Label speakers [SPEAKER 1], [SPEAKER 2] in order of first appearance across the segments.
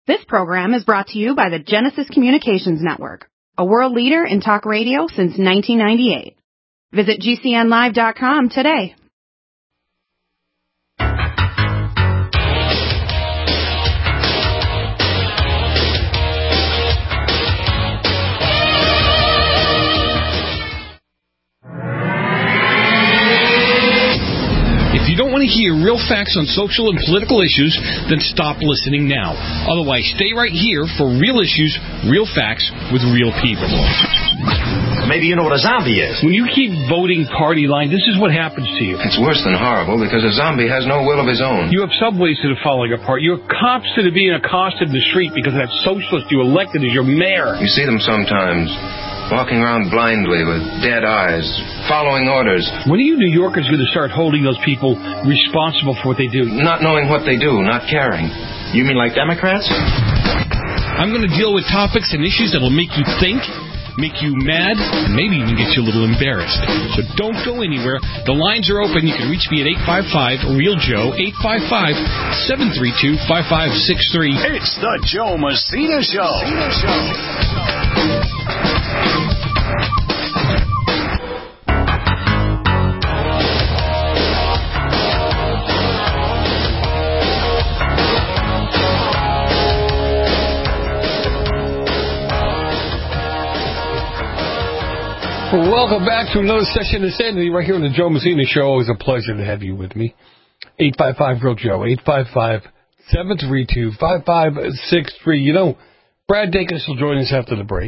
[SPEAKER 1] This program is brought to you by the Genesis Communications Network, a world leader in talk radio since 1998. Visit GCNlive.com today.
[SPEAKER 2] If you don't want to hear real facts on social and political issues, then stop listening now. Otherwise, stay right here for real issues, real facts, with real people.
[SPEAKER 3] Maybe you know what a zombie is.
[SPEAKER 2] When you keep voting party line, this is what happens to you.
[SPEAKER 3] It's worse than horrible because a zombie has no will of his own.
[SPEAKER 2] You have subways that are falling apart. You have cops that are being accosted in the street because that socialist you elected as your mayor.
[SPEAKER 3] You see them sometimes, walking around blindly with dead eyes, following orders.
[SPEAKER 2] When are you New Yorkers going to start holding those people responsible for what they do?
[SPEAKER 3] Not knowing what they do, not caring. You mean like Democrats?
[SPEAKER 2] I'm going to deal with topics and issues that will make you think, make you mad, and maybe even get you a little embarrassed. So don't go anywhere. The lines are open. You can reach me at 855-REAL-JOE, 855-732-5563.
[SPEAKER 4] It's the Joe Messina Show.
[SPEAKER 5] Welcome back to another session of Sanity right here on the Joe Messina Show. Always a pleasure to have you with me. 855-REAL-JOE, 855-732-5563. You know, Brad Dacus will join us after the break.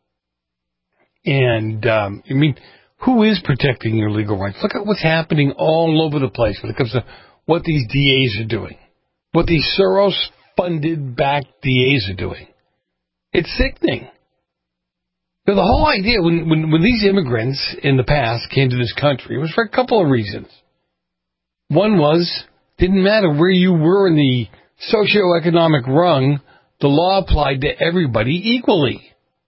[SPEAKER 5] And, who is protecting your legal rights? Look at what's happening all over the place when it comes to what these DAs are doing, what these Soros-funded, backed DAs are doing. It's sickening. So the whole idea, when these immigrants in the past came to this country, it was for a couple of reasons. One was, didn't matter where you were in the socioeconomic rung, the law applied to everybody equally.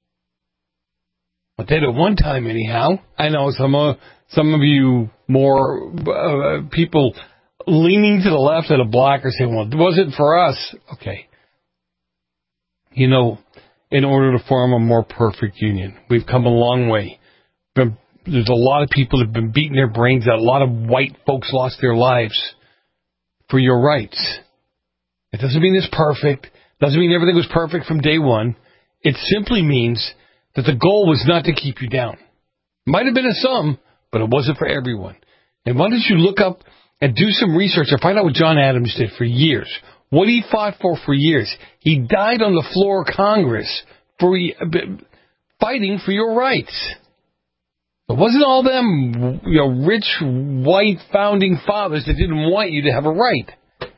[SPEAKER 5] But then at one time, anyhow, I know some of you more people leaning to the left of the block are saying, well, it wasn't for us. Okay. You know, in order to form a more perfect union. We've come a long way. There's a lot of people that have been beating their brains out. A lot of white folks lost their lives for your rights. It doesn't mean it's perfect. Doesn't mean everything was perfect from day one. It simply means that the goal was not to keep you down. Might have been a some, but it wasn't for everyone. And why don't you look up and do some research and find out what John Adams did for years. What he fought for years. He died on the floor of Congress for fighting for your rights. It wasn't all them, rich white founding fathers that didn't want you to have a right.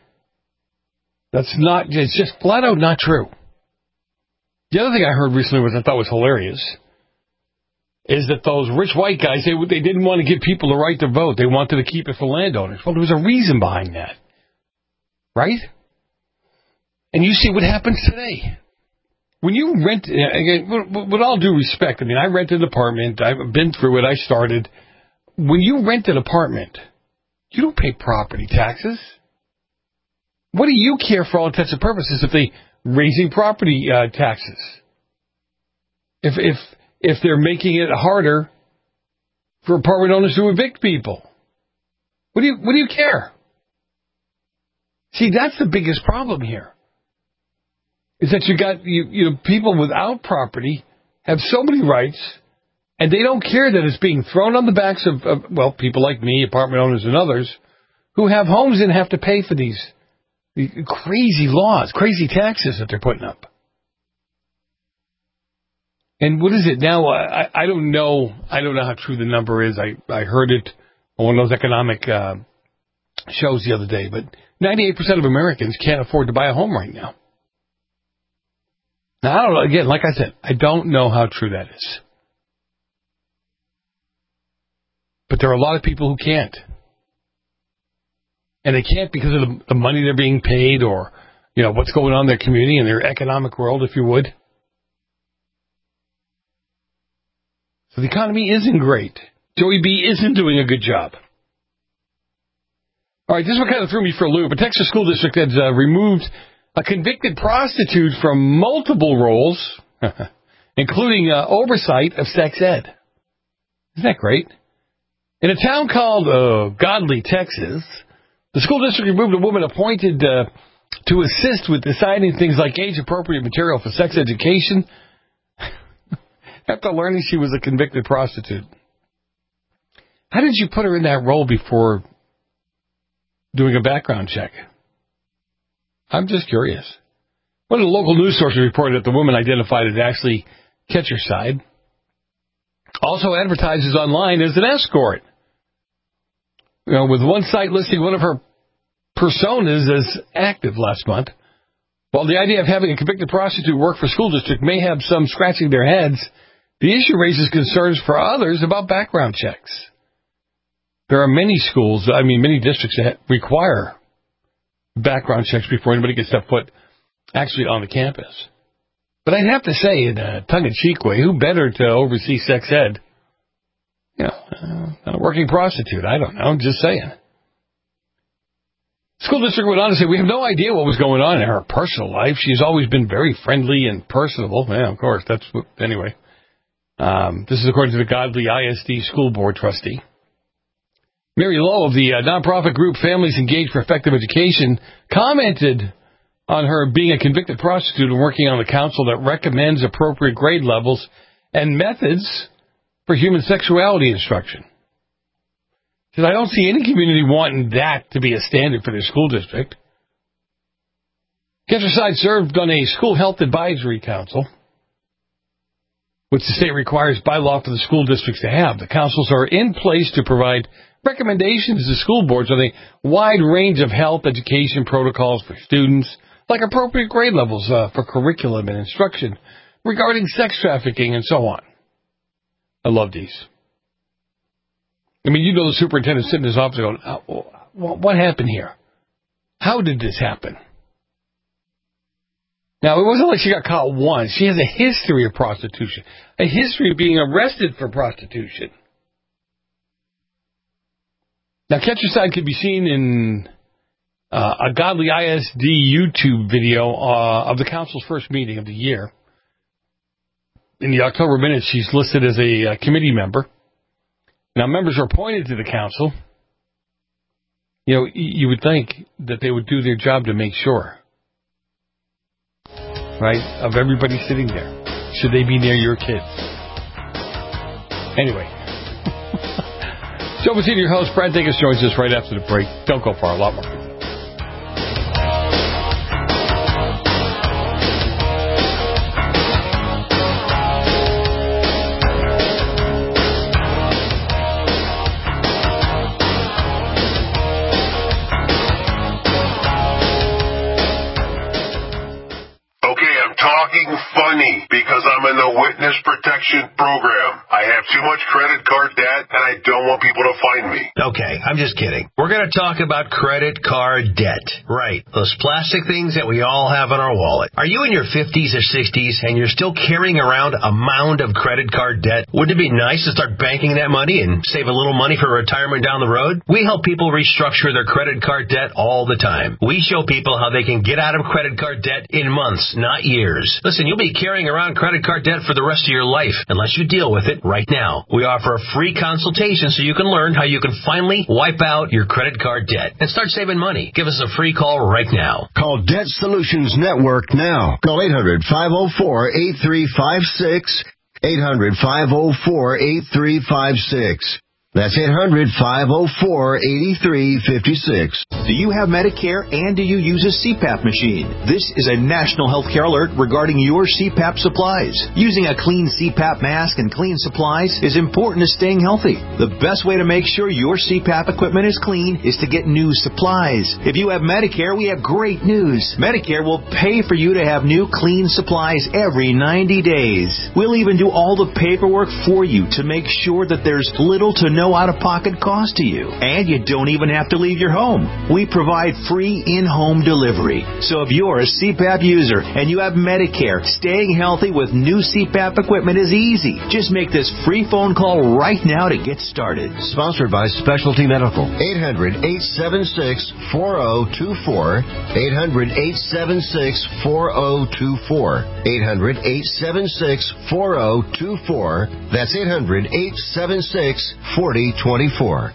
[SPEAKER 5] It's just flat out not true. The other thing I heard recently, which I thought was hilarious, is that those rich white guys, they didn't want to give people the right to vote. They wanted to keep it for landowners. Well, there was a reason behind that. Right? And you see what happens today. When you rent, again, with all due respect, I rent an apartment. I've been through it. I started. When you rent an apartment, you don't pay property taxes. What do you care for all intents and purposes if they raising property taxes? If they're making it harder for apartment owners to evict people, what do you care? See, that's the biggest problem here. Is that you got people without property have so many rights, and they don't care that it's being thrown on the backs of people like me, apartment owners and others, who have homes and have to pay for these crazy laws, crazy taxes that they're putting up. And what is it now? I don't know. I don't know how true the number is. I heard it on one of those economic shows the other day, but 98% of Americans can't afford to buy a home right now. Now, I don't know. Again, like I said, I don't know how true that is. But there are a lot of people who can't. And they can't because of the money they're being paid or, what's going on in their community and their economic world, if you would. So the economy isn't great. Joey B isn't doing a good job. All right, this is what kind of threw me for a loop. A Texas school district has removed a convicted prostitute from multiple roles, including oversight of sex ed. Isn't that great? In a town called Godley, Texas, the school district removed a woman appointed to assist with deciding things like age-appropriate material for sex education after learning she was a convicted prostitute. How did you put her in that role before doing a background check? I'm just curious. One of the local news sources reported that the woman identified as Ashley Ketcherside also advertises online as an escort. With one site listing one of her personas as active last month. While the idea of having a convicted prostitute work for school district may have some scratching their heads, the issue raises concerns for others about background checks. There are many many districts that require background checks before anybody gets their foot actually on the campus. But I'd have to say, in a tongue-in-cheek way, who better to oversee sex ed? A working prostitute. I don't know. I'm just saying. School district went on to say, we have no idea what was going on in her personal life. She's always been very friendly and personable. Yeah, of course. Anyway. This is according to the Godley ISD school board trustee. Mary Lowe of the nonprofit group Families Engaged for Effective Education commented on her being a convicted prostitute and working on the council that recommends appropriate grade levels and methods for human sexuality instruction. She said, I don't see any community wanting that to be a standard for their school district. Ketcherside served on a school health advisory council, which the state requires by law for the school districts to have. The councils are in place to provide recommendations to school boards on a wide range of health education protocols for students, like appropriate grade levels for curriculum and instruction regarding sex trafficking and so on. I love these. The superintendent sitting in his office going, what happened here? How did this happen? Now, it wasn't like she got caught once. She has a history of prostitution, a history of being arrested for prostitution. Now, Ketcherside could be seen in a Godly ISD YouTube video of the council's first meeting of the year. In the October minutes, she's listed as a committee member. Now, members are appointed to the council. You would think that they would do their job to make sure, right, of everybody sitting there. Should they be near your kids? Anyway. Joe Messina, your host. Brad Dacus joins us right after the break. Don't go far. A lot more.
[SPEAKER 6] Funny, because I'm in the witness protection program. I have too much credit card debt, and I don't want people to find me.
[SPEAKER 7] Okay, I'm just kidding. We're going to talk about credit card debt. Right, those plastic things that we all have in our wallet. Are you in your 50s or 60s, and you're still carrying around a mound of credit card debt? Wouldn't it be nice to start banking that money and save a little money for retirement down the road? We help people restructure their credit card debt all the time. We show people how they can get out of credit card debt in months, not years. Listen, you'll be carrying around credit card debt for the rest of your life unless you deal with it right now. We offer a free consultation so you can learn how you can finally wipe out your credit card debt and start saving money. Give us a free call right now.
[SPEAKER 8] Call Debt Solutions Network now. Call 800-504-8356. 800-504-8356. That's 800-504-8356.
[SPEAKER 9] Do you have Medicare and do you use a CPAP machine? This is a national healthcare alert regarding your CPAP supplies. Using a clean CPAP mask and clean supplies is important to staying healthy. The best way to make sure your CPAP equipment is clean is to get new supplies. If you have Medicare, we have great news. Medicare will pay for you to have new clean supplies every 90 days. We'll even do all the paperwork for you to make sure that there's little to no no out-of-pocket cost to you, and you don't even have to leave your home. We provide free in-home delivery. So if you're a CPAP user and you have Medicare, staying healthy with new CPAP equipment is easy. Just make this free phone call right now to get started.
[SPEAKER 8] Sponsored by Specialty Medical. 800-876-4024. 800-876-4024. 800-876-4024. That's 800-876-4024.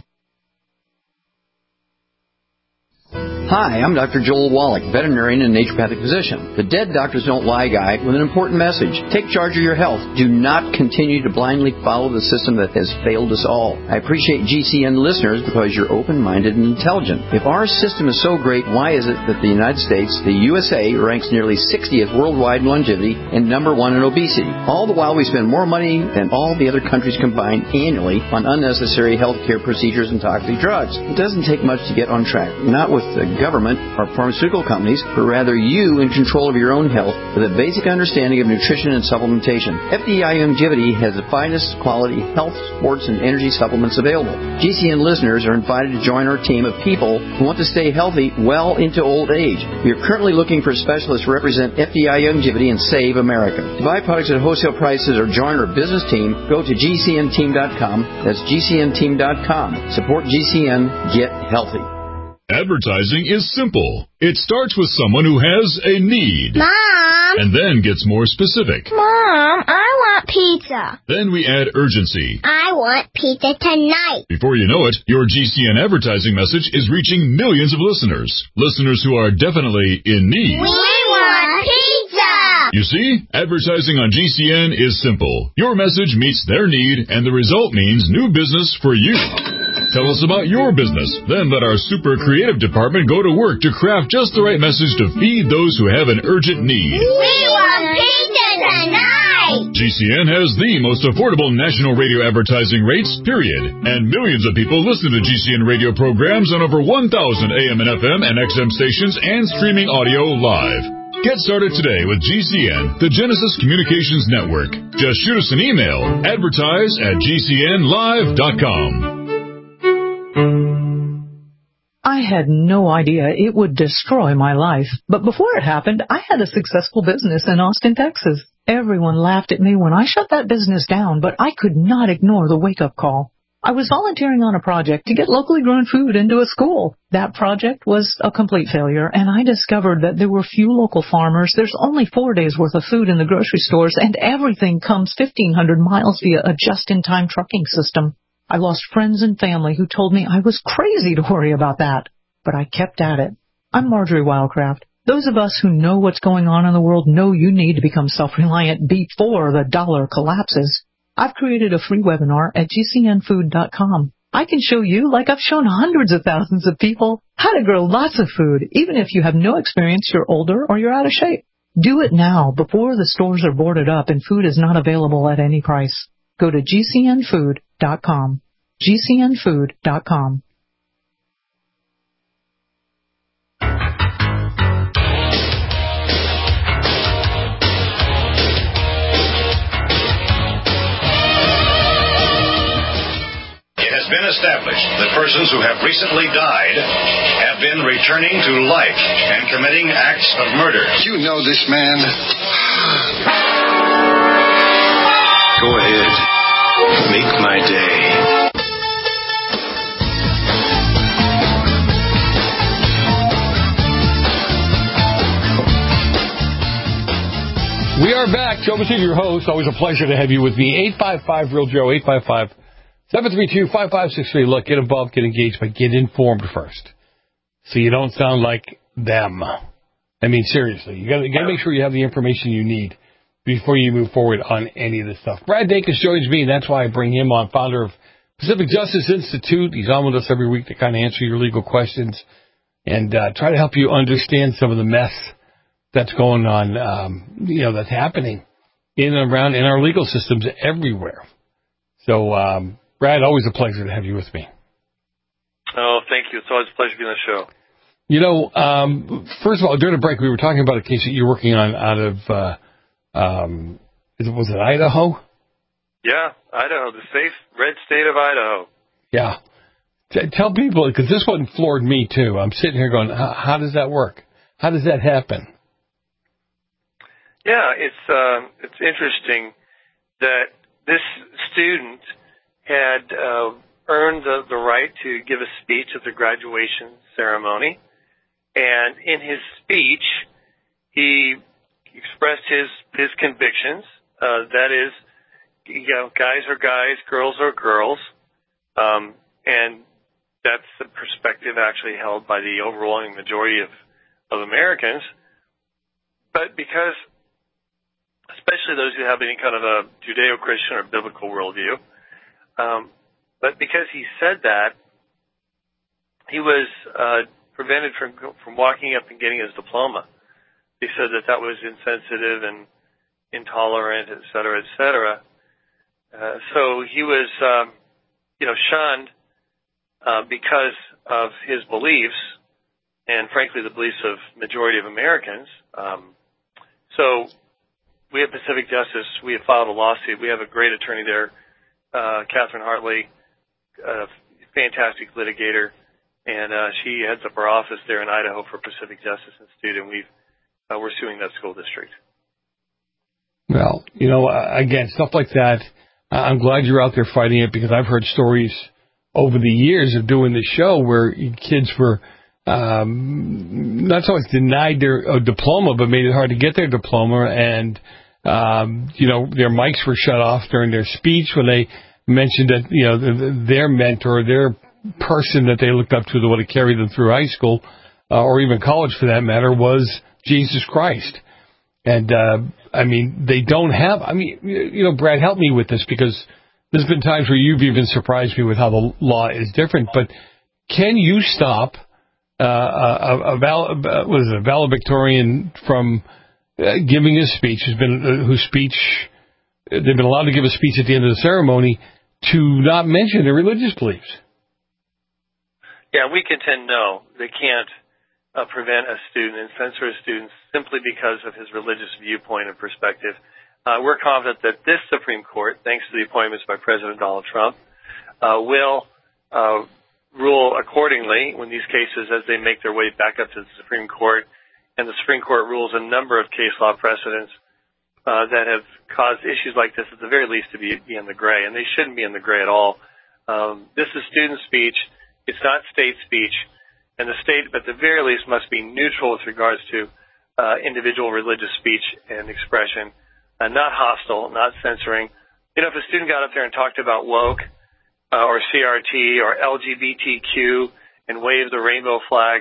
[SPEAKER 10] Hi, I'm Dr. Joel Wallach, veterinarian and naturopathic physician. The Dead Doctors Don't Lie guy with an important message. Take charge of your health. Do not continue to blindly follow the system that has failed us all. I appreciate GCN listeners because you're open-minded and intelligent. If our system is so great, why is it that the United States, the USA, ranks nearly 60th worldwide in longevity and number 1 in obesity? All the while we spend more money than all the other countries combined annually on unnecessary health care procedures and toxic drugs. It doesn't take much to get on track. Not with the government or pharmaceutical companies, but rather you in control of your own health with a basic understanding of nutrition and supplementation. FDI Longevity has the finest quality health, sports, and energy supplements available. GCN listeners are invited to join our team of people who want to stay healthy well into old age. We are currently looking for specialists to represent FDI Longevity and Save America. To buy products at wholesale prices or join our business team, go to GCNteam.com. That's GCNteam.com. Support GCN. Get healthy.
[SPEAKER 11] Advertising is simple. It starts with someone who has a need.
[SPEAKER 12] Mom!
[SPEAKER 11] And then gets more specific.
[SPEAKER 12] Mom, I want pizza.
[SPEAKER 11] Then we add urgency.
[SPEAKER 12] I want pizza tonight.
[SPEAKER 11] Before you know it, your GCN advertising message is reaching millions of listeners. Listeners who are definitely in need.
[SPEAKER 12] We want pizza!
[SPEAKER 11] You see, advertising on GCN is simple. Your message meets their need, and the result means new business for you. Tell us about your business. Then let our super creative department go to work to craft just the right message to feed those who have an urgent need.
[SPEAKER 12] We want pizza tonight!
[SPEAKER 11] GCN has the most affordable national radio advertising rates, period. And millions of people listen to GCN radio programs on over 1,000 AM and FM and XM stations and streaming audio live. Get started today with GCN, the Genesis Communications Network. Just shoot us an email, advertise@gcnlive.com.
[SPEAKER 13] I had no idea it would destroy my life. But before it happened, I had a successful business in Austin, Texas. Everyone laughed at me when I shut that business down, but I could not ignore the wake-up call. I was volunteering on a project to get locally grown food into a school. That project was a complete failure, and I discovered that there were few local farmers. There's only 4 days' worth of food in the grocery stores, and everything comes 1,500 miles via a just-in-time trucking system. I lost friends and family who told me I was crazy to worry about that. But I kept at it. I'm Marjorie Wildcraft. Those of us who know what's going on in the world know you need to become self-reliant before the dollar collapses. I've created a free webinar at GCNfood.com. I can show you, like I've shown hundreds of thousands of people, how to grow lots of food, even if you have no experience, you're older, or you're out of shape. Do it now before the stores are boarded up and food is not available at any price. Go to GCNfood.com. GCNfood.com.
[SPEAKER 14] It has been established that persons who have recently died have been returning to life and committing acts of murder.
[SPEAKER 15] You know this man.
[SPEAKER 14] Go ahead. Make my day.
[SPEAKER 5] We are back. Joe Messina, your host. Always a pleasure to have you with me. 855-REAL-JOE, 855-732-5563. Look, get involved, get engaged, but get informed first, so you don't sound like them. I mean, seriously, you got to make sure you have the information you need before you move forward on any of this stuff. Brad Dacus joins me, and that's why I bring him on, founder of Pacific Justice Institute. He's on with us every week to kind of answer your legal questions and try to help you understand some of the mess that's going on, that's happening in and around in our legal systems everywhere. So, Brad, always a pleasure to have you with me.
[SPEAKER 16] Oh, thank you. It's always a pleasure being on the show.
[SPEAKER 5] You know, first of all, during the break, we were talking about a case that you're working on out of, was it Idaho?
[SPEAKER 16] Yeah, Idaho, the safe red state of Idaho.
[SPEAKER 5] Yeah. Tell people, because this one floored me too. I'm sitting here going, how does that work? How does that happen?
[SPEAKER 16] Yeah, it's interesting that this student had earned the right to give a speech at the graduation ceremony, and in his speech, he expressed his convictions. That is, guys are guys, girls are girls, and that's the perspective actually held by the overwhelming majority of Americans. But because, especially those who have any kind of a Judeo-Christian or biblical worldview, but because he said that, he was prevented from walking up and getting his diploma. He said that was insensitive and intolerant, et cetera, et cetera. So he was, shunned because of his beliefs, and frankly, the beliefs of majority of Americans. So we at Pacific Justice, we have filed a lawsuit. We have a great attorney there, Catherine Hartley, a fantastic litigator, and she heads up our office there in Idaho for Pacific Justice Institute, and we're suing that school district.
[SPEAKER 5] Well, again, stuff like that, I'm glad you're out there fighting it, because I've heard stories over the years of doing the show where kids were not so much denied their diploma, but made it hard to get their diploma, and their mics were shut off during their speech when they mentioned that their mentor, their person that they looked up to that would have carried them through high school or even college for that matter was Jesus Christ. And they don't have. Brad, help me with this, because there's been times where you've even surprised me with how the law is different. But can you stop a valedictorian from giving a speech, they've been allowed to give a speech at the end of the ceremony, to not mention their religious beliefs?
[SPEAKER 16] Yeah, we contend no. They can't prevent a student and censor a student simply because of his religious viewpoint and perspective. We're confident that this Supreme Court, thanks to the appointments by President Donald Trump, will rule accordingly when these cases, as they make their way back up to the Supreme Court, and the Supreme Court rules a number of case law precedents that have caused issues like this, at the very least, to be in the gray, and they shouldn't be in the gray at all. This is student speech. It's not state speech, and the state, at the very least, must be neutral with regards to individual religious speech and expression, not hostile, not censoring. If a student got up there and talked about woke or CRT or LGBTQ and waved the rainbow flag,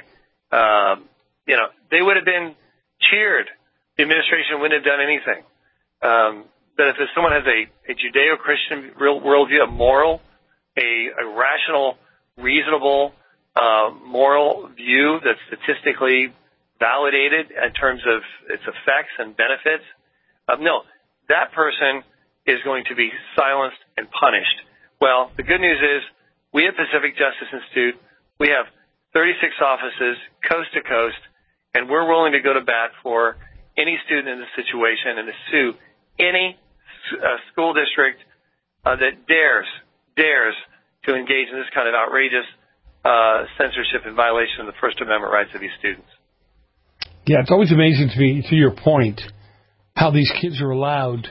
[SPEAKER 16] they would have been cheered. The administration wouldn't have done anything. But if someone has a Judeo-Christian worldview, a moral, a rational, reasonable, moral view that's statistically validated in terms of its effects and benefits, no, that person is going to be silenced and punished. Well, the good news is we at Pacific Justice Institute, we have 36 offices coast to coast, and we're willing to go to bat for any student in this situation and to sue any school district that dares to engage in this kind of outrageous censorship and violation of the First Amendment rights of these students.
[SPEAKER 5] Yeah, it's always amazing to me, to your point, how these kids are allowed.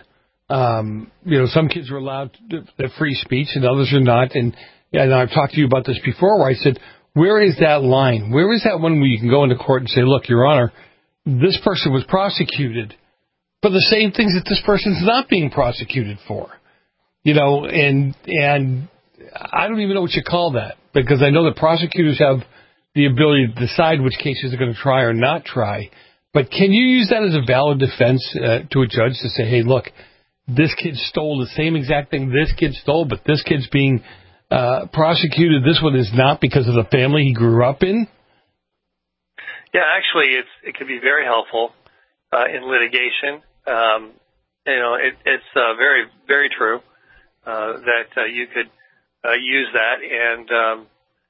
[SPEAKER 5] Some kids are allowed the free speech and others are not. And I've talked to you about this before, where I said, where is that line? Where is that one where you can go into court and say, look, Your Honor, this person was prosecuted for the same things that this person's not being prosecuted for? And I don't even know what you call that, because I know that prosecutors have the ability to decide which cases they're going to try or not try. But can you use that as a valid defense to a judge to say, hey, look, this kid stole the same exact thing this kid stole, but this kid's being prosecuted. This one is not because of the family he grew up in?
[SPEAKER 16] Yeah, actually, it can be very helpful in litigation. It's very, very true that you could use that. And,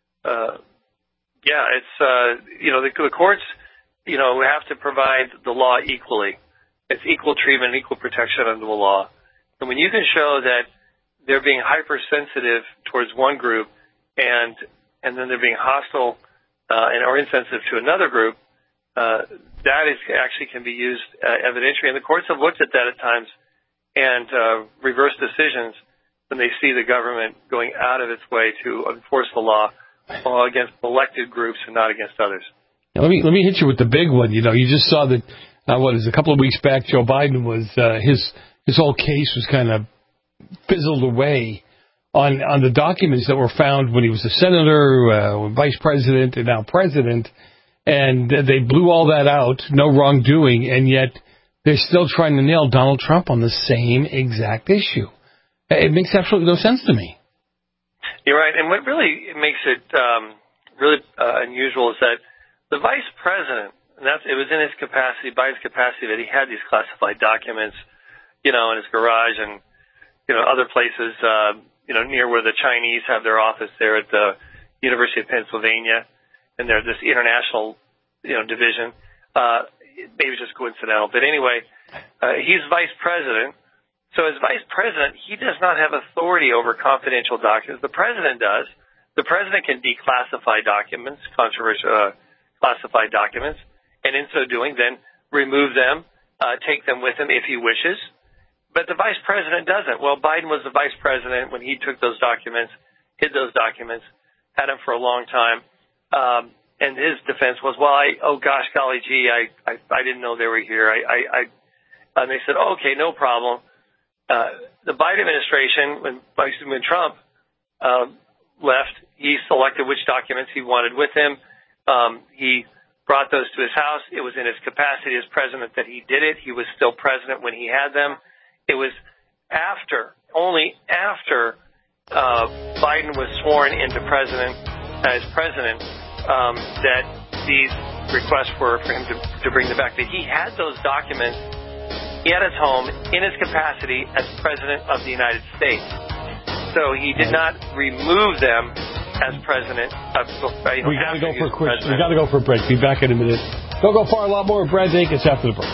[SPEAKER 16] the courts, have to provide the law equally. It's equal treatment and equal protection under the law. And when you can show that they're being hypersensitive towards one group and then they're being hostile or insensitive to another group, that is actually can be used evidentiary. And the courts have looked at that at times and reversed decisions when they see the government going out of its way to enforce the law against elected groups and not against others.
[SPEAKER 5] Now, let me hit you with the big one. You just saw that, a couple of weeks back, Joe Biden was, his whole case was kind of fizzled away on the documents that were found when he was a senator, vice president, and now president. And they blew all that out, no wrongdoing, and yet they're still trying to nail Donald Trump on the same exact issue. It makes absolutely no sense to me.
[SPEAKER 16] You're right. And what really makes it really unusual is that the vice president, it was in his capacity, Biden's capacity, that he had these classified documents, in his garage and, other places, near where the Chinese have their office there at the University of Pennsylvania, and they're this international, division. Maybe just coincidental. But anyway, he's vice president. So as vice president, he does not have authority over confidential documents. The president does. The president can declassify documents, classified documents, and in so doing, then remove them, take them with him if he wishes. But the vice president doesn't. Well, Biden was the vice president when he took those documents, hid those documents, had them for a long time. And his defense was, well, golly gee, I didn't know they were here. And they said, okay, no problem. The Biden administration, when Trump left, he selected which documents he wanted with him. He brought those to his house. It was in his capacity as president that he did it. He was still president when he had them. It was only after Biden was sworn into as president, that these requests were for him to bring them back. That he had those documents at his home in his capacity as president of the United States. So he did not remove them as president.
[SPEAKER 5] We got to go for a quick. We got to go for a break. Be back in a minute. Don't go far. A lot more. Brad Dacus after the break.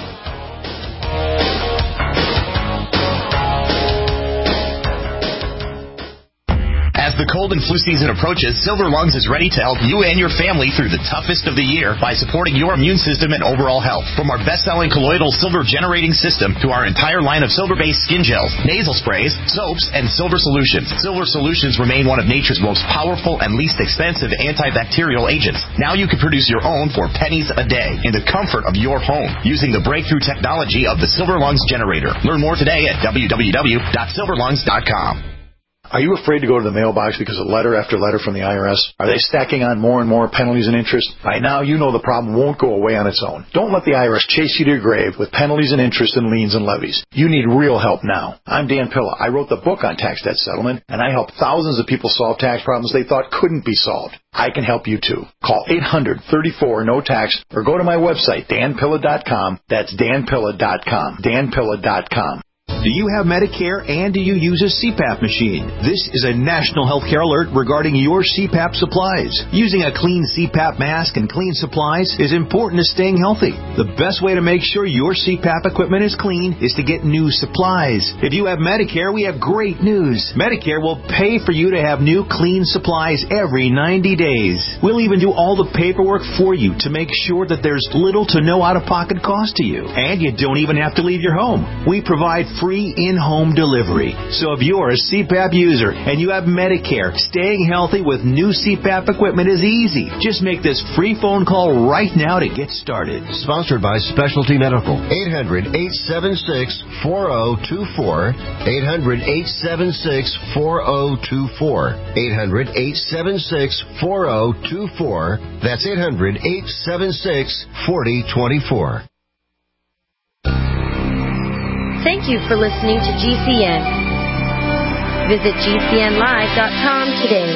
[SPEAKER 15] As the cold and flu season approaches, Silver Lungs is ready to help you and your family through the toughest of the year by supporting your immune system and overall health. From our best-selling colloidal silver generating system to our entire line of silver-based skin gels, nasal sprays, soaps, and silver solutions. Silver solutions remain one of nature's most powerful and least expensive antibacterial agents. Now you can produce your own for pennies a day in the comfort of your home using the breakthrough technology of the Silver Lungs generator. Learn more today at www.silverlungs.com.
[SPEAKER 17] Are you afraid to go to the mailbox because of letter after letter from the IRS? Are they stacking on more and more penalties and interest? By now, you know the problem won't go away on its own. Don't let the IRS chase you to your grave with penalties and interest and liens and levies. You need real help now. I'm Dan Pilla. I wrote the book on tax debt settlement, and I help thousands of people solve tax problems they thought couldn't be solved. I can help you too. Call 800-34-NO-TAX or go to my website, danpilla.com. That's danpilla.com. danpilla.com.
[SPEAKER 9] Do you have Medicare and do you use a CPAP machine? This is a national healthcare alert regarding your CPAP supplies. Using a clean CPAP mask and clean supplies is important to staying healthy. The best way to make sure your CPAP equipment is clean is to get new supplies. If you have Medicare, we have great news. Medicare will pay for you to have new clean supplies every 90 days. We'll even do all the paperwork for you to make sure that there's little to no out-of-pocket cost to you. And you don't even have to leave your home. We provide free in-home delivery. So if you're a CPAP user and you have Medicare, staying healthy with new CPAP equipment is easy. Just make this free phone call right now to get started.
[SPEAKER 8] Sponsored by Specialty Medical. 800-876-4024. 800-876-4024. 800-876-4024. That's 800-876-4024.
[SPEAKER 18] Thank you for listening to GCN. Visit GCNlive.com today.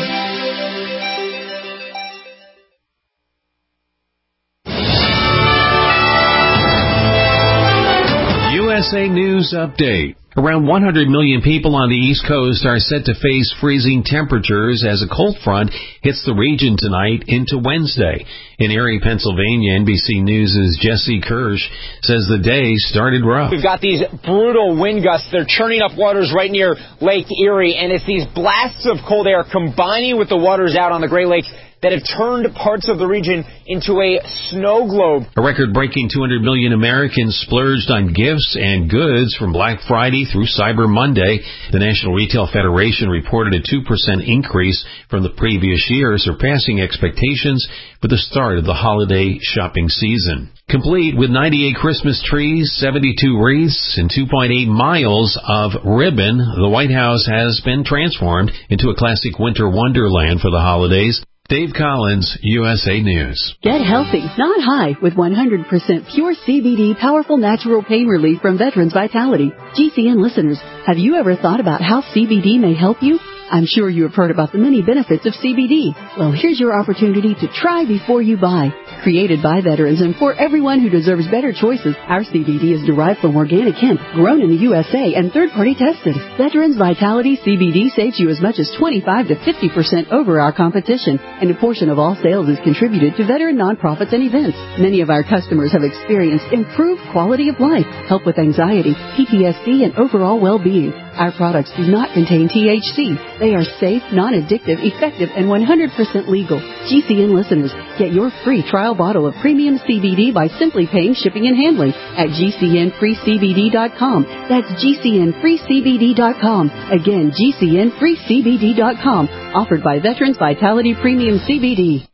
[SPEAKER 19] USA News Update. Around 100 million people on the East Coast are set to face freezing temperatures as a cold front hits the region tonight into Wednesday. In Erie, Pennsylvania, NBC News' Jesse Kirsch says the day started rough.
[SPEAKER 20] We've got these brutal wind gusts. They're churning up waters right near Lake Erie, and it's these blasts of cold air combining with the waters out on the Great Lakes that have turned parts of the region into a snow globe.
[SPEAKER 19] A record-breaking 200 million Americans splurged on gifts and goods from Black Friday through Cyber Monday. The National Retail Federation reported a 2% increase from the previous year, surpassing expectations for the start of the holiday shopping season. Complete with 98 Christmas trees, 72 wreaths, and 2.8 miles of ribbon, the White House has been transformed into a classic winter wonderland for the holidays. Dave Collins, USA News.
[SPEAKER 21] Get healthy, not high, with 100% pure CBD powerful natural pain relief from Veterans Vitality. GCN listeners, have you ever thought about how CBD may help you? I'm sure you have heard about the many benefits of CBD. Well, here's your opportunity to try before you buy. Created by veterans and for everyone who deserves better choices, our CBD is derived from organic hemp, grown in the USA, and third-party tested. Veterans Vitality CBD saves you as much as 25 to 50% over our competition, and a portion of all sales is contributed to veteran nonprofits and events. Many of our customers have experienced improved quality of life, help with anxiety, PTSD, and overall well-being. Our products do not contain THC. They are safe, non-addictive, effective, and 100% legal. GCN listeners, get your free trial bottle of premium CBD by simply paying shipping and handling at GCNFreeCBD.com. That's GCNFreeCBD.com. Again, GCNFreeCBD.com. Offered by Veterans Vitality Premium CBD.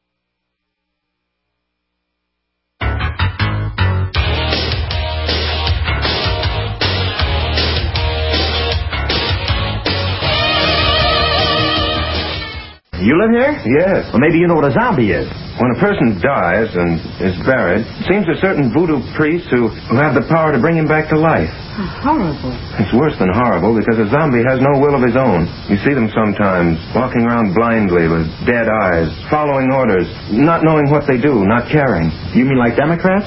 [SPEAKER 3] You live here? Yes. Well, maybe you know what a zombie is. When a person dies and is buried, it seems to certain voodoo priests who have the power to bring him back to life.
[SPEAKER 21] Horrible.
[SPEAKER 3] It's worse than horrible because a zombie has no will of his own. You see them sometimes walking around blindly with dead eyes, following orders, not knowing what they do, not caring.
[SPEAKER 20] You mean like Democrats?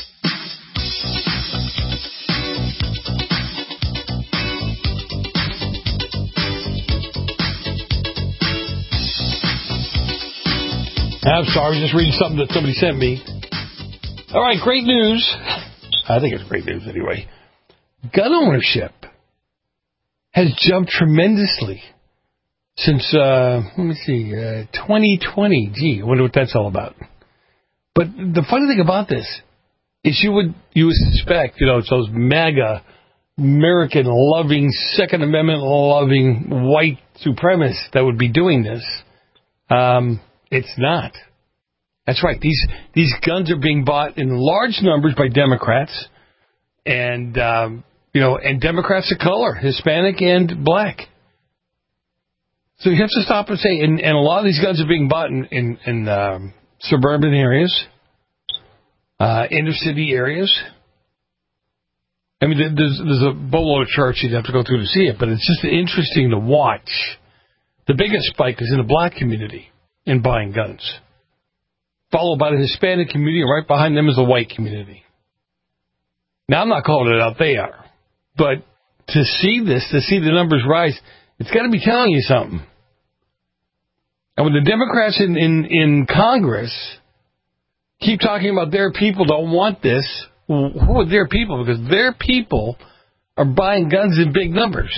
[SPEAKER 5] I'm sorry, I was just reading something that somebody sent me. All right, great news. I think it's great news anyway. Gun ownership has jumped tremendously since, 2020. Gee, I wonder what that's all about. But the funny thing about this is you would suspect, it's those MAGA, American-loving, Second Amendment-loving white supremacists that would be doing this. It's not. That's right. These guns are being bought in large numbers by Democrats, and and Democrats of color, Hispanic and black. So you have to stop and say, and a lot of these guns are being bought in suburban areas, inner city areas. I mean, there's a boatload of charts you'd have to go through to see it, but it's just interesting to watch. The biggest spike is in the black community in buying guns, followed by the Hispanic community, and right behind them is the white community. Now, I'm not calling it out, they are. But to see the numbers rise, it's got to be telling you something. And when the Democrats in Congress keep talking about their people don't want this, who are their people? Because their people are buying guns in big numbers.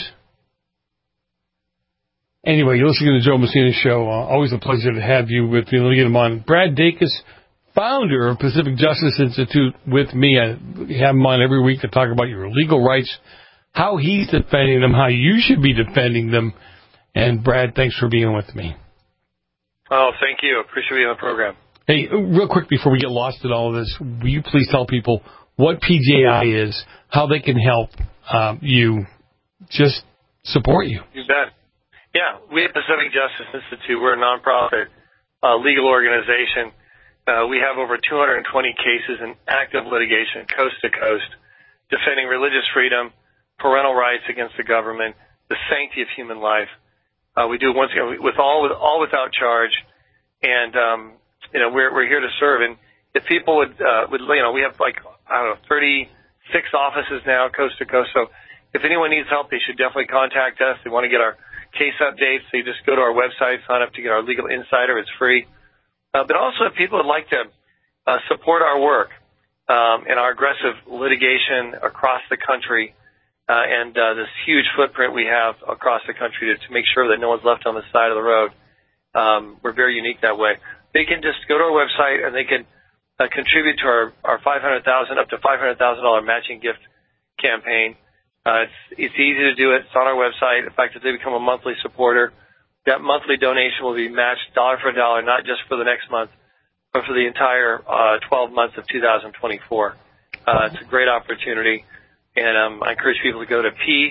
[SPEAKER 5] Anyway, you're listening to the Joe Messina Show. Always a pleasure to have you with me. Let me get him on. Brad Dacus, founder of Pacific Justice Institute, with me. I have him on every week to talk about your legal rights, how he's defending them, how you should be defending them. And, Brad, thanks for being with me.
[SPEAKER 16] Oh, thank you. Appreciate being on the program.
[SPEAKER 5] Hey, real quick before we get lost in all of this, will you please tell people what PJI is, how they can help you, just support you?
[SPEAKER 16] You bet. Yeah, we at Pacific Justice Institute, we're a nonprofit legal organization. We have over 220 cases in active litigation, coast to coast, defending religious freedom, parental rights against the government, the sanctity of human life. We do it once again all without charge, and we're here to serve. And if people would we have 36 6 offices now, coast to coast. So if anyone needs help, they should definitely contact us. They want to get our case updates. So you just go to our website, sign up to get our Legal Insider. It's free. But also, if people would like to support our work and our aggressive litigation across the country and this huge footprint we have across the country to make sure that no one's left on the side of the road, we're very unique that way. They can just go to our website and they can contribute to our $500,000 up to $500,000 matching gift campaign. It's easy to do it. It's on our website. In fact, if they become a monthly supporter, that monthly donation will be matched dollar for dollar, not just for the next month, but for the entire 12 months of 2024. It's a great opportunity, and I encourage people to go to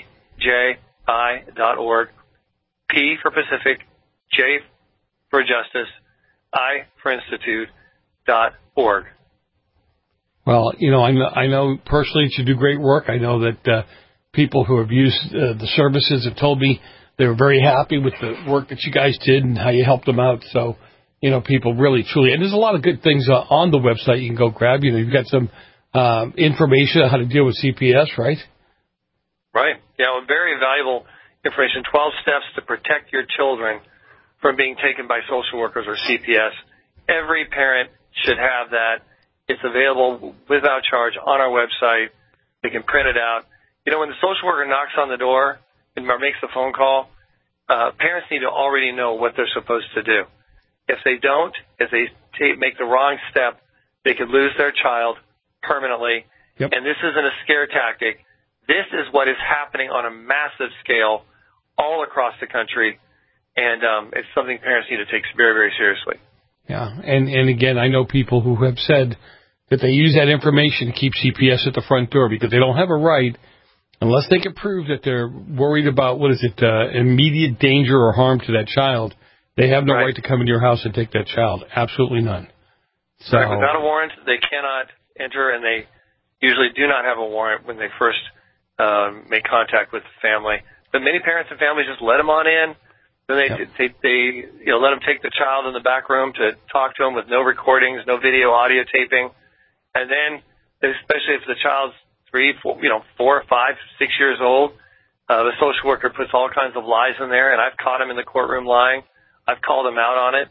[SPEAKER 16] pji.org, P for Pacific, J for Justice, I for Institute.org.
[SPEAKER 5] Well, I know personally that you do great work. I know that people who have used the services have told me they were very happy with the work that you guys did and how you helped them out. So, people really, truly, and there's a lot of good things on the website you can go grab. You've got some information on how to deal with CPS, right?
[SPEAKER 16] Right. Yeah, well, very valuable information. 12 steps to protect your children from being taken by social workers or CPS. Every parent should have that. It's available without charge on our website. They can print it out. When the social worker knocks on the door and makes the phone call, parents need to already know what they're supposed to do. If they don't, if they make the wrong step, they could lose their child permanently. Yep. And this isn't a scare tactic. This is what is happening on a massive scale all across the country, and it's something parents need to take very, very seriously.
[SPEAKER 5] Yeah, and again, I know people who have said that they use that information to keep CPS at the front door because they don't have a right unless they can prove that they're worried about, immediate danger or harm to that child. They have no right to come into your house and take that child. Absolutely none. So,
[SPEAKER 16] right. Without a warrant, they cannot enter, and they usually do not have a warrant when they first make contact with the family. But many parents and families just let them on in. Then they let them take the child in the back room to talk to them with no recordings, no video, audio taping. And then, especially if the child's 3, 4, 5, 6 years old, the social worker puts all kinds of lies in there, and I've caught him in the courtroom lying. I've called him out on it,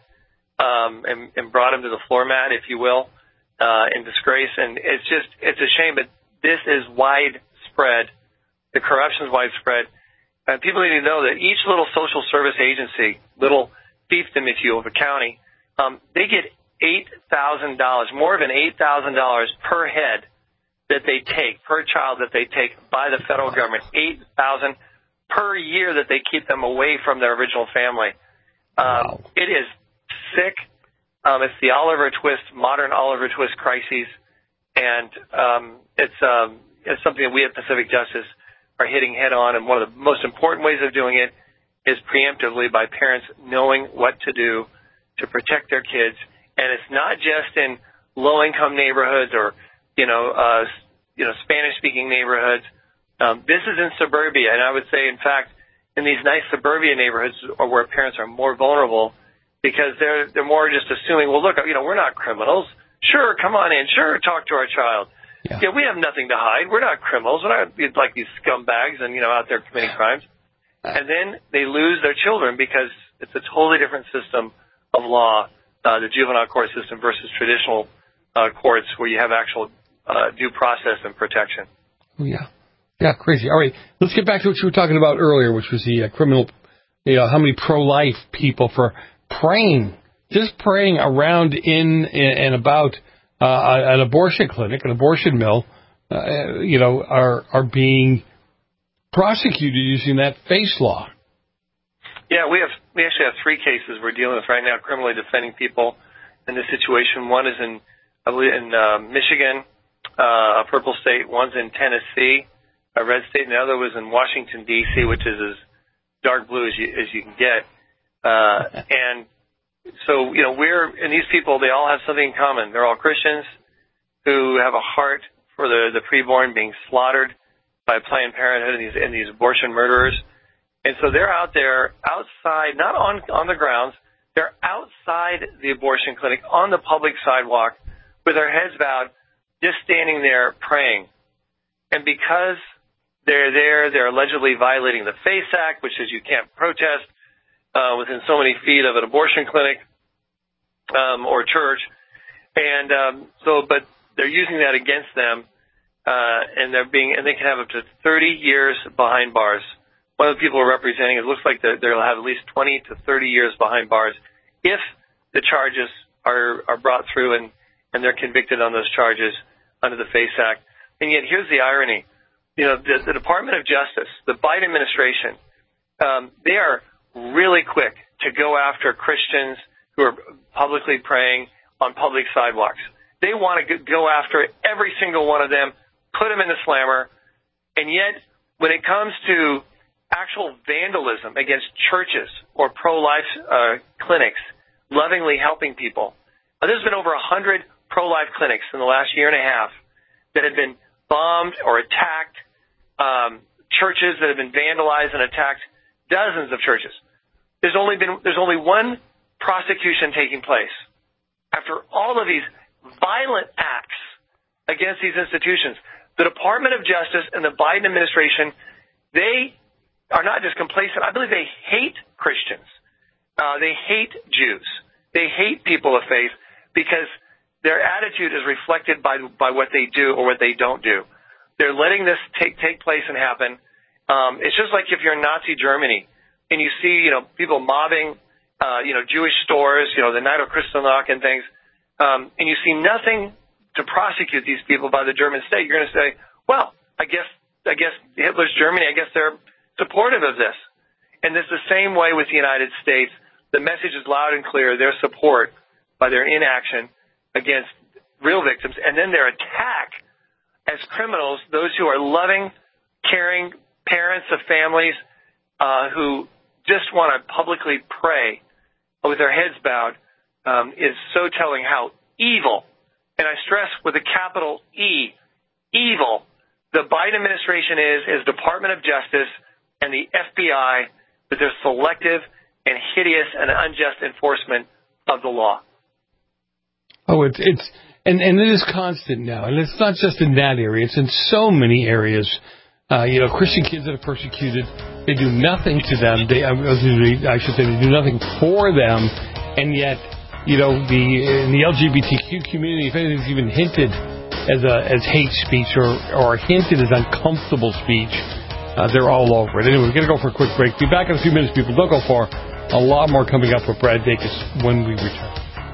[SPEAKER 16] and brought him to the floor mat, if you will, in disgrace. And it's a shame, but this is widespread. The corruption is widespread. And people need to know that each little social service agency, little fiefdom, if you will, of a county, they get $8,000, more than $8,000 per head that they take, per child that they take by the federal government, $8,000 per year that they keep them away from their original family. Wow. It is sick. It's the Oliver Twist, modern Oliver Twist crises, and it's something that we at Pacific Justice are hitting head on, and one of the most important ways of doing it is preemptively by parents knowing what to do to protect their kids. And it's not just in low-income neighborhoods or, Spanish-speaking neighborhoods. This is in suburbia, and I would say, in fact, in these nice suburbia neighborhoods or where parents are more vulnerable because they're more just assuming, well, look, we're not criminals. Sure, come on in. Sure, talk to our child. Yeah, we have nothing to hide. We're not criminals. We're not like these scumbags and, out there committing crimes. And then they lose their children because it's a totally different system of law, the juvenile court system versus traditional courts where you have actual due process and protection.
[SPEAKER 5] Yeah. Yeah, crazy. All right, let's get back to what you were talking about earlier, which was the criminal, how many pro-life people for praying, just praying around in and about an abortion clinic, an abortion mill, are being prosecuted using that FACE law.
[SPEAKER 16] Yeah, we actually have 3 cases we're dealing with right now, criminally defending people in this situation. One is in Michigan, a purple state. One's in Tennessee, a red state, and the other was in Washington, D.C., which is as dark blue as you can get. And so, and these people, they all have something in common. They're all Christians who have a heart for the preborn being slaughtered by Planned Parenthood and these abortion murderers. And so they're out there, outside, not on the grounds, they're outside the abortion clinic, on the public sidewalk, with their heads bowed, just standing there praying. And because they're there, they're allegedly violating the FACE Act, which says you can't protest within so many feet of an abortion clinic or church. And but they're using that against them, and they can have up to 30 years behind bars. One of the people we're representing, it looks like they'll have at least 20 to 30 years behind bars if the charges are brought through and they're convicted on those charges under the FACE Act. And yet, here's the irony. The Department of Justice, the Biden administration, they are really quick to go after Christians who are publicly praying on public sidewalks. They want to go after every single one of them, put them in the slammer, and yet when it comes to actual vandalism against churches or pro-life clinics, lovingly helping people, there's been over 100 pro-life clinics in the last year and a half that have been bombed or attacked, churches that have been vandalized and attacked, dozens of churches. There's only one prosecution taking place. After all of these violent acts against these institutions, the Department of Justice and the Biden administration, they are not just complacent. I believe they hate Christians. They hate Jews. They hate people of faith because their attitude is reflected by what they do or what they don't do. They're letting this take place and happen. It's just like if you're in Nazi Germany and you see, people mobbing, Jewish stores, the Night of Kristallnacht and things, and you see nothing to prosecute these people by the German state. You're going to say, well, I guess Hitler's Germany, I guess they're supportive of this. And it's the same way with the United States. The message is loud and clear, their support by their inaction against real victims, and then their attack as criminals, those who are loving, caring parents of families who just want to publicly pray with their heads bowed, is so telling how evil, and I stress with a capital E, evil, the Biden administration is Department of Justice and the FBI with their selective and hideous and unjust enforcement of the law.
[SPEAKER 5] Oh, and it is constant now, and it's not just in that area; it's in so many areas. Christian kids that are persecuted, they do nothing to them. They do nothing for them, and yet, in the LGBTQ community, if anything's even hinted as hate speech or hinted as uncomfortable speech, they're all over it. Anyway, we're going to go for a quick break. Be back in a few minutes, people. Don't go far. A lot more coming up with Brad Dacus when we return.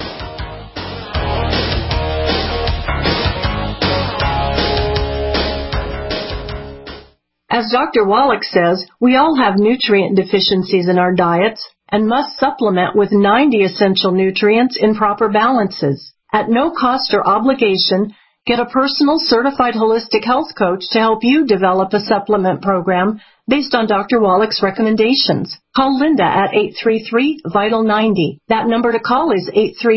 [SPEAKER 1] As Dr. Wallach says, we all have nutrient deficiencies in our diets and must supplement with 90 essential nutrients in proper balances. At no cost or obligation, get a personal certified holistic health coach to help you develop a supplement program based on Dr. Wallach's recommendations. Call Linda at 833-VITAL-90. That number to call is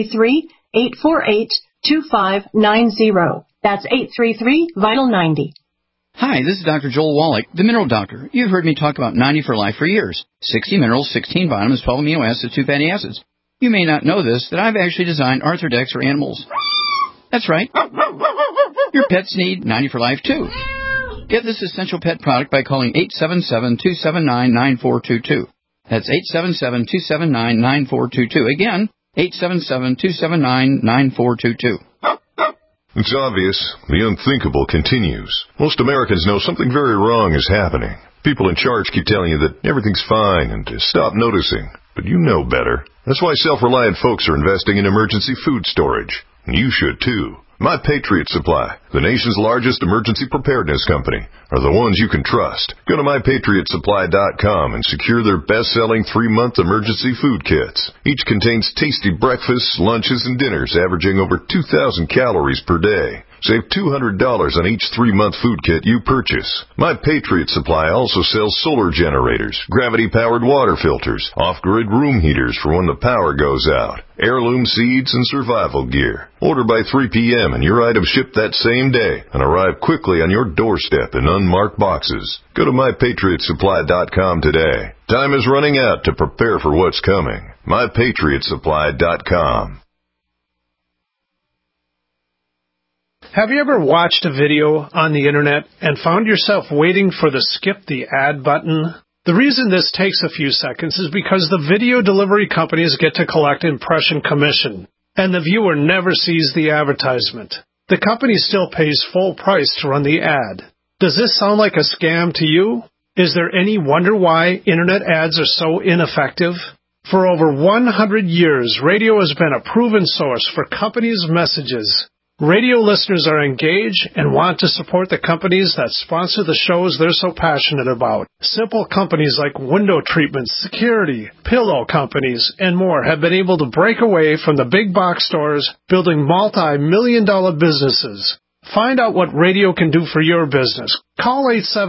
[SPEAKER 1] 833-848-2590. That's 833-VITAL-90.
[SPEAKER 10] Hi, this is Dr. Joel Wallach, the Mineral Doctor. You've heard me talk about 90 for Life for years. 60 minerals, 16 vitamins, 12 amino acids, 2 fatty acids. You may not know this, that I've actually designed Arthrodex for animals. That's right. Your pets need 90 for Life, too. Get this essential pet product by calling 877-279-9422. That's 877-279-9422. Again, 877-279-9422.
[SPEAKER 6] It's obvious. The unthinkable continues. Most Americans know something very wrong is happening. People in charge keep telling you that everything's fine and to stop noticing. But you know better. That's why self-reliant folks are investing in emergency food storage. And you should, too. My Patriot Supply, the nation's largest emergency preparedness company, are the ones you can trust. Go to MyPatriotSupply.com and secure their best-selling 3-month emergency food kits. Each contains tasty breakfasts, lunches, and dinners averaging over 2,000 calories per day. Save $200 on each 3-month food kit you purchase. My Patriot Supply also sells solar generators, gravity-powered water filters, off-grid room heaters for when the power goes out, heirloom seeds, and survival gear. Order by 3 p.m. and your items ship that same day and arrive quickly on your doorstep in unmarked boxes. Go to MyPatriotSupply.com today. Time is running out to prepare for what's coming. MyPatriotSupply.com.
[SPEAKER 2] Have you ever watched a video on the internet and found yourself waiting for the skip the ad button? The reason this takes a few seconds is because the video delivery companies get to collect impression commission, and the viewer never sees the advertisement. The company still pays full price to run the ad. Does this sound like a scam to you? Is there any wonder why internet ads are so ineffective? For over 100 years, radio has been a proven source for companies' messages. Radio listeners are engaged and want to support the companies that sponsor the shows they're so passionate about. Simple companies like window treatments, security, pillow companies, and more have been able to break away from the big box stores, building multi-million-dollar businesses. Find out what radio can do for your business. Call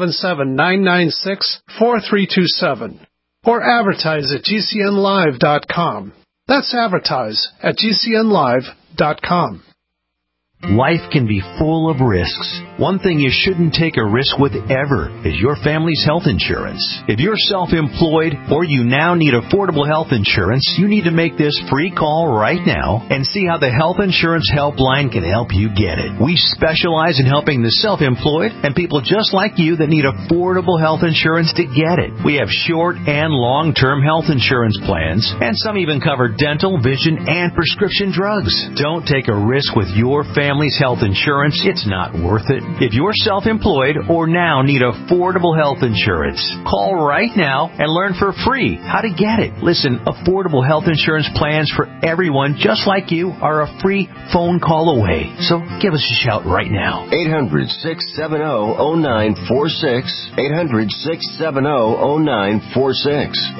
[SPEAKER 2] 877-996-4327 or advertise at GCNlive.com. That's advertise at GCNlive.com.
[SPEAKER 9] Life can be full of risks. One thing you shouldn't take a risk with ever is your family's health insurance. If you're self-employed or you now need affordable health insurance, you need to make this free call right now and see how the Health Insurance Helpline can help you get it. We specialize in helping the self-employed and people just like you that need affordable health insurance to get it. We have short and long-term health insurance plans, and some even cover dental, vision, and prescription drugs. Don't take a risk with your family's health insurance. It's not worth it. If you're self-employed or now need affordable health insurance, call right now and learn for free how to get it. Listen, affordable health insurance plans for everyone just like you are a free phone call away. So give us a shout right now.
[SPEAKER 22] 800-670-0946. 800-670-0946.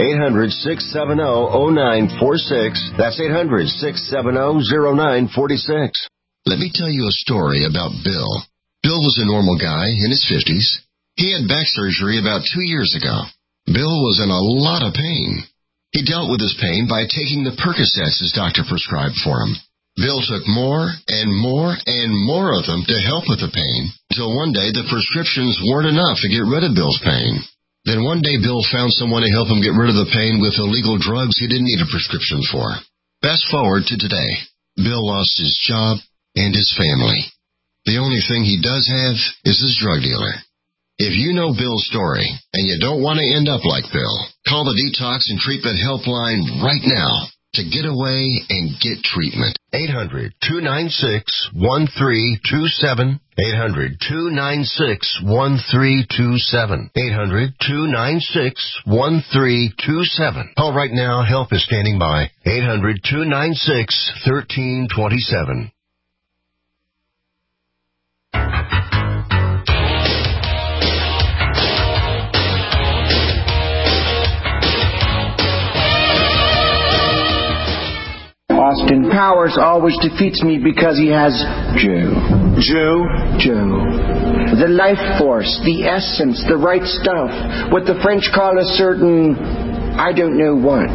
[SPEAKER 22] 800-670-0946. That's 800-670-0946.
[SPEAKER 23] Let me tell you a story about Bill. Bill was a normal guy in his 50s. He had back surgery about 2 years ago. Bill was in a lot of pain. He dealt with his pain by taking the Percocets his doctor prescribed for him. Bill took more and more and more of them to help with the pain, until one day the prescriptions weren't enough to get rid of Bill's pain. Then one day Bill found someone to help him get rid of the pain with illegal drugs he didn't need a prescription for. Fast forward to today. Bill lost his job and his family. The only thing he does have is his drug dealer. If you know Bill's story and you don't want to end up like Bill, call the Detox and Treatment Helpline right now to get away and get treatment.
[SPEAKER 22] 800-296-1327. 800-296-1327. 800-296-1327. Call right now. Help is standing by. 800-296-1327.
[SPEAKER 24] Austin Powers always defeats me because he has Joe. Joe? Joe. The life force, the essence, the right stuff. What the French call a certain, I don't know what.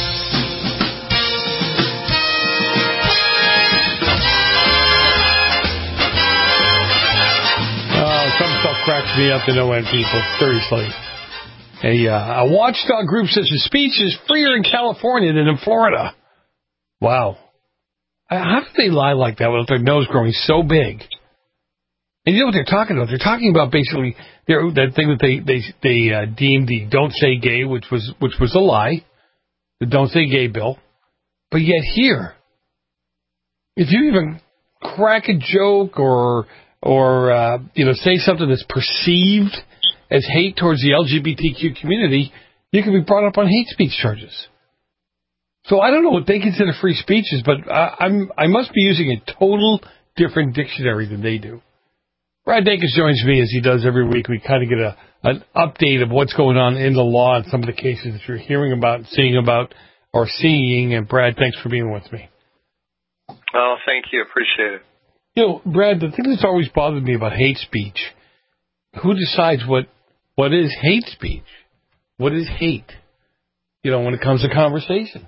[SPEAKER 5] Some stuff cracks me up to no end, people. Seriously. A watchdog group says the speech is freer in California than in Florida. Wow. How do they lie like that with their nose growing so big? And you know what they're talking about? They're talking about basically that thing that they deemed the Don't Say Gay, which was a lie, the Don't Say Gay bill. But yet here, if you even crack a joke or say something that's perceived as hate towards the LGBTQ community, you can be brought up on hate speech charges. So I don't know what they consider free speeches, but I must be using a total different dictionary than they do. Brad Dacus joins me as he does every week. We kind of get an update of what's going on in the law and some of the cases that you're hearing about, seeing. And Brad, thanks for being with me.
[SPEAKER 16] Oh, thank you. Appreciate it.
[SPEAKER 5] You know, Brad, the thing that's always bothered me about hate speech, who decides what is hate speech? What is hate? When it comes to conversation.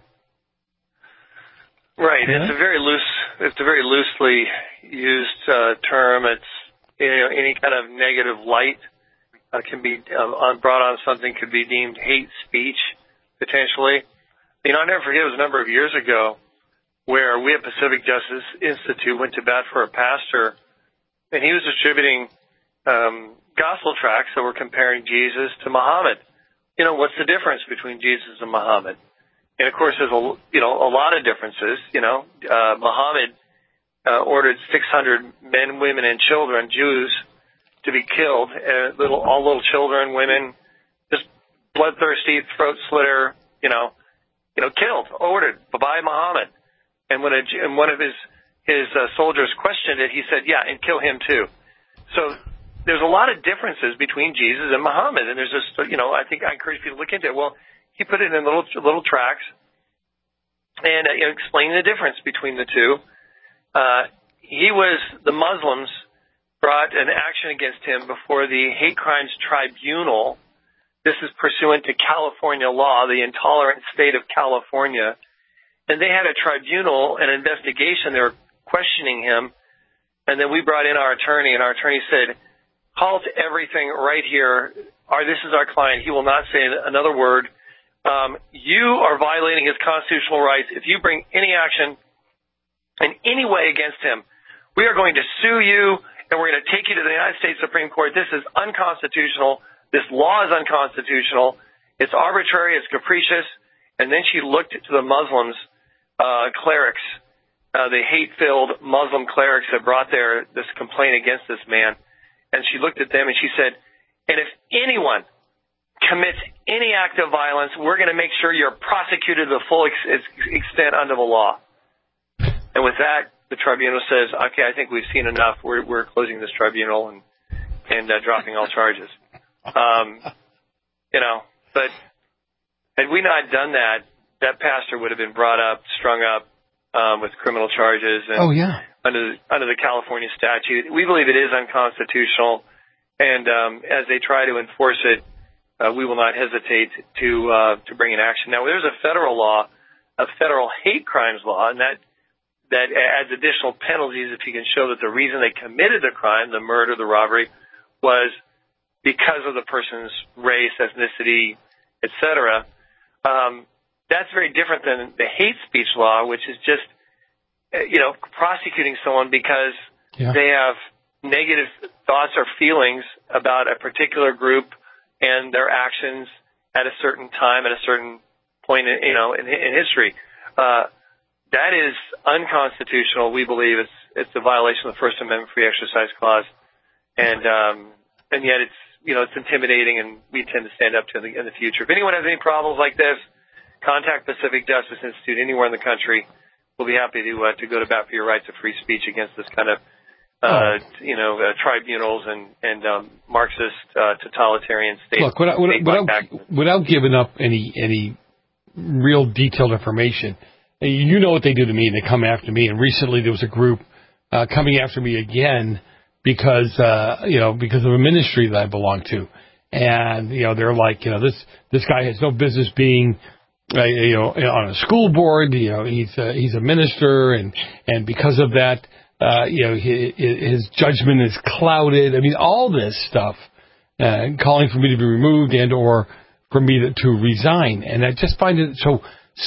[SPEAKER 16] Right. Yeah. It's a very loosely used term. It's any kind of negative light can be brought on something could be deemed hate speech potentially. I'll never forget. It was a number of years ago where we at Pacific Justice Institute went to bat for a pastor and he was distributing gospel tracts that were comparing Jesus to Muhammad. What's the difference between Jesus and Muhammad? And of course, there's a lot of differences. Muhammad ordered 600 men, women, and children, Jews, to be killed. All little children, women, just bloodthirsty, throat slitter, killed, ordered by Muhammad. And when one of his soldiers questioned it, he said, "Yeah, and kill him too." So there's a lot of differences between Jesus and Muhammad, and there's just, I think I encourage people to look into it. Well, he put it in little tracts and explained the difference between the two. The Muslims brought an action against him before the Hate Crimes Tribunal. This is pursuant to California law, the intolerant state of California. And they had a tribunal, an investigation. They were questioning him. And then we brought in our attorney, and our attorney said, "Halt everything right here. This is our client. He will not say another word. You are violating his constitutional rights. If you bring any action in any way against him, we are going to sue you, and we're going to take you to the United States Supreme Court. This is unconstitutional. This law is unconstitutional. It's arbitrary. It's capricious." And then she looked to the Muslims, clerics, the hate-filled Muslim clerics that brought this complaint against this man. And she looked at them and she said, "And if anyone commits any act of violence, we're going to make sure you're prosecuted to the full extent under the law." And with that, the tribunal says, "Okay, I think we've seen enough. We're closing this tribunal and dropping all charges." But had we not done that, that pastor would have been strung up with criminal charges. And under the California statute, we believe it is unconstitutional. And as they try to enforce it, we will not hesitate to bring an action. Now, there's a federal law, a federal hate crimes law, and that adds additional penalties if you can show that the reason they committed the crime, the murder, the robbery, was because of the person's race, ethnicity, etc. That's very different than the hate speech law, which is just, prosecuting someone because they have negative thoughts or feelings about a particular group and their actions at a certain time, at a certain point, in history. That is unconstitutional. We believe it's a violation of the First Amendment Free Exercise Clause, and yet it's intimidating, and we intend to stand up to it in the future. If anyone has any problems like this, contact Pacific Justice Institute anywhere in the country. We'll be happy to go to bat for your rights of free speech against this kind of tribunals and Marxist totalitarian state.
[SPEAKER 5] Look, without giving up any real detailed information, you know what they do to me. They come after me, and recently there was a group coming after me again because of a ministry that I belong to, and they're like, this guy has no business being on a school board. He's a minister, and because of that, his judgment is clouded. I mean, all this stuff, calling for me to be removed and or for me to resign, and I just find it so.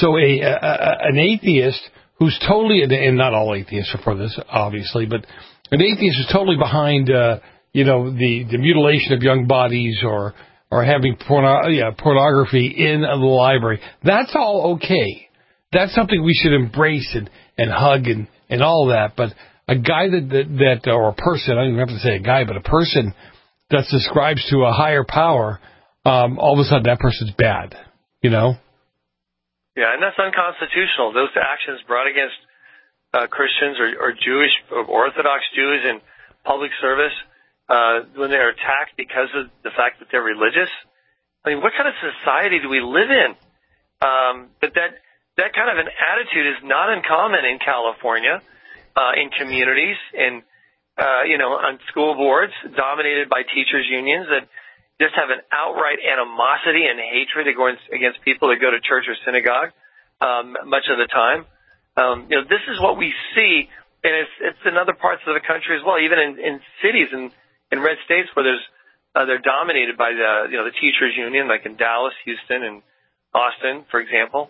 [SPEAKER 5] An atheist who's totally, and not all atheists are for this, obviously, but an atheist is totally behind, the mutilation of young bodies or having pornography in the library. That's all okay. That's something we should embrace and hug and all that. But a guy that or a person, I don't even have to say a guy, but a person that subscribes to a higher power, all of a sudden that person's bad,
[SPEAKER 16] Yeah, and that's unconstitutional. Those actions brought against Christians or Jewish or Orthodox Jews in public service, when they're attacked because of the fact that they're religious. I mean, what kind of society do we live in? But that kind of an attitude is not uncommon in California, in communities, on school boards dominated by teachers' unions that just have an outright animosity and hatred against people that go to church or synagogue much of the time. This is what we see, and it's in other parts of the country as well, even in cities and in red states where they're dominated by the teachers' union, like in Dallas, Houston, and Austin, for example.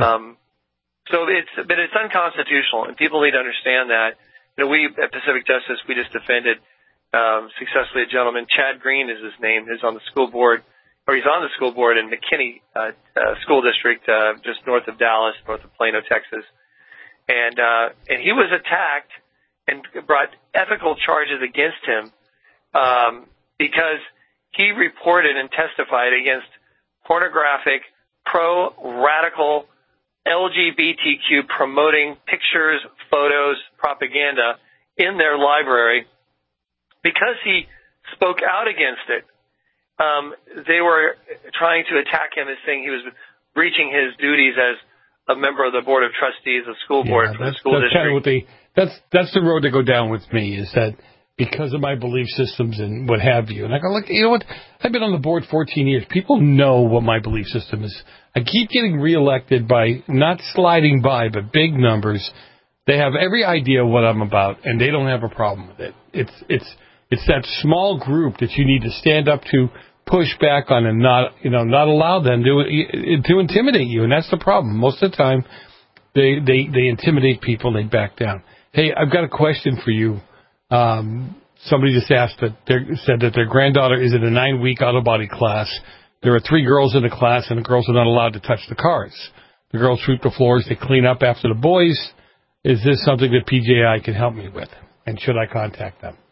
[SPEAKER 16] But it's unconstitutional, and people need to understand that. We at Pacific Justice, we just defended successfully a gentleman. Chad Green is his name. He's on the school board, or he's on the school board in McKinney School District, just north of Dallas, north of Plano, Texas. And he was attacked and brought ethical charges against him because he reported and testified against pornographic, pro-radical, LGBTQ promoting pictures, photos, propaganda in their library. Because he spoke out against it, they were trying to attack him as saying he was breaching his duties as a member of the board of trustees of school board for the school district.
[SPEAKER 5] Kind of that's the road to go down with me, is that because of my belief systems and what have you. And I go, look, you know what? I've been on the board 14 years. People know what my belief system is. I keep getting reelected by not sliding by, but big numbers. They have every idea what I'm about, and they don't have a problem with it. It's that small group that you need to stand up to, push back on, and not allow them to intimidate you. And that's the problem. Most of the time, they intimidate people. They back down. Hey, I've got a question for you. Somebody just said that their granddaughter is in a 9-week auto body class. There are 3 girls in the class, and the girls are not allowed to touch the cars. The girls sweep the floors. They clean up after the boys. Is this something that PJI can help me with? And should I contact them?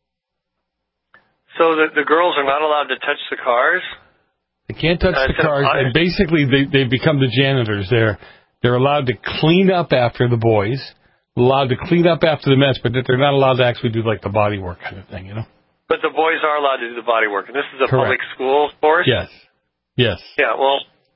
[SPEAKER 16] So the girls are not allowed to touch the cars?
[SPEAKER 5] They can't touch the cars, and basically they become the janitors. They're allowed to clean up after the boys, allowed to clean up after the mess, but they're not allowed to actually do like the body work kind of thing, you know?
[SPEAKER 16] But the boys are allowed to do the body work, and this is a
[SPEAKER 5] Correct.
[SPEAKER 16] public school course?
[SPEAKER 5] Yes.
[SPEAKER 16] Yeah, well,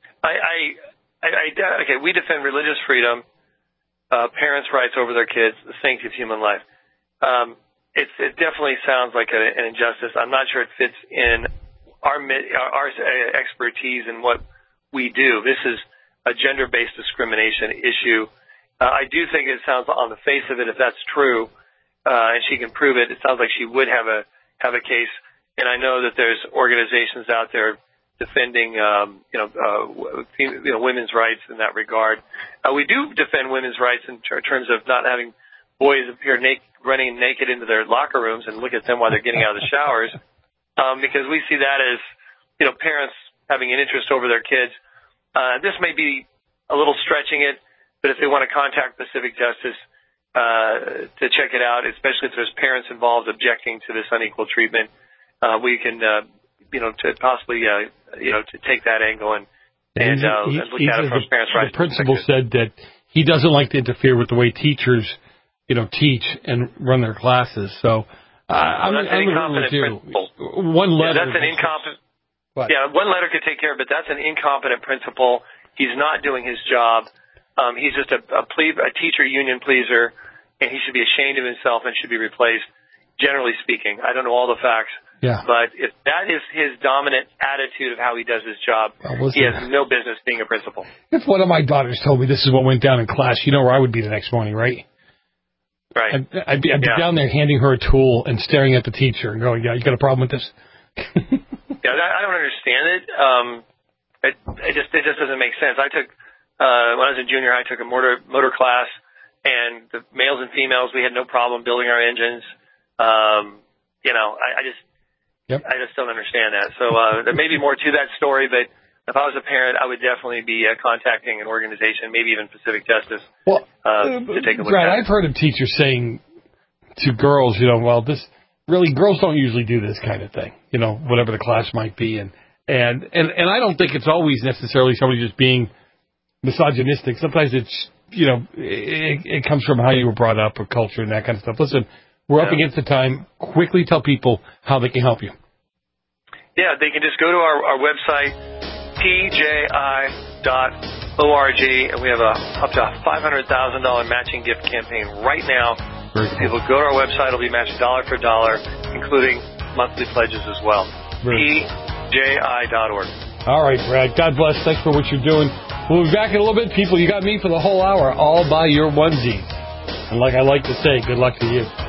[SPEAKER 16] okay, we defend religious freedom, parents' rights over their kids, the sanctity of human life. It definitely sounds like an injustice. I'm not sure it fits in our expertise in what we do. This is a gender-based discrimination issue. I do think it sounds, on the face of it, if that's true, and she can prove it, it sounds like she would have a case. And I know that there's organizations out there defending, women's rights in that regard. We do defend women's rights in terms of not having boys appear running naked into their locker rooms and look at them while they're getting out of the showers, because we see that as, parents having an interest over their kids. This may be a little stretching it, but if they want to contact Pacific Justice to check it out, especially if there's parents involved objecting to this unequal treatment, we can, to possibly, to take that angle and look at it from parents' rights.
[SPEAKER 5] The principal said that he doesn't like to interfere with the way teachers teach and run their classes. So I'm
[SPEAKER 16] an incompetent principal.
[SPEAKER 5] One letter.
[SPEAKER 16] That's an incompetent. Yeah, one letter could take care of it, but that's an incompetent principal. He's not doing his job. He's just a teacher union pleaser, and he should be ashamed of himself and should be replaced. Generally speaking, I don't know all the facts.
[SPEAKER 5] Yeah.
[SPEAKER 16] But if that is his dominant attitude of how he does his job, he has no business being a principal.
[SPEAKER 5] If one of my daughters told me this is what went down in class, you know where I would be the next morning, right?
[SPEAKER 16] Right.
[SPEAKER 5] I'd be down there handing her a tool and staring at the teacher and going, yeah, you got a problem with this?
[SPEAKER 16] Yeah, I don't understand it. It just doesn't make sense. I took, when I was in junior high, I took a motor class, and the males and females, we had no problem building our engines. I just don't understand that. So there may be more to that story, but if I was a parent, I would definitely be contacting an organization, maybe even Pacific Justice, to take a look at it.
[SPEAKER 5] I've heard of teachers saying to girls, girls don't usually do this kind of thing, whatever the class might be. And I don't think it's always necessarily somebody just being misogynistic. Sometimes it's, it comes from how you were brought up or culture and that kind of stuff. Listen, we're up against the time. Quickly tell people how they can help you.
[SPEAKER 16] Yeah, they can just go to our website, pji.org, and we have up to a $500,000 matching gift campaign right now. People go to our website, it'll be matched dollar for dollar, including monthly pledges as well. pji.org.
[SPEAKER 5] All right, Brad. God bless. Thanks for what you're doing. We'll be back in a little bit. People, you got me for the whole hour, all by your onesies. And like I like to say, good luck to you.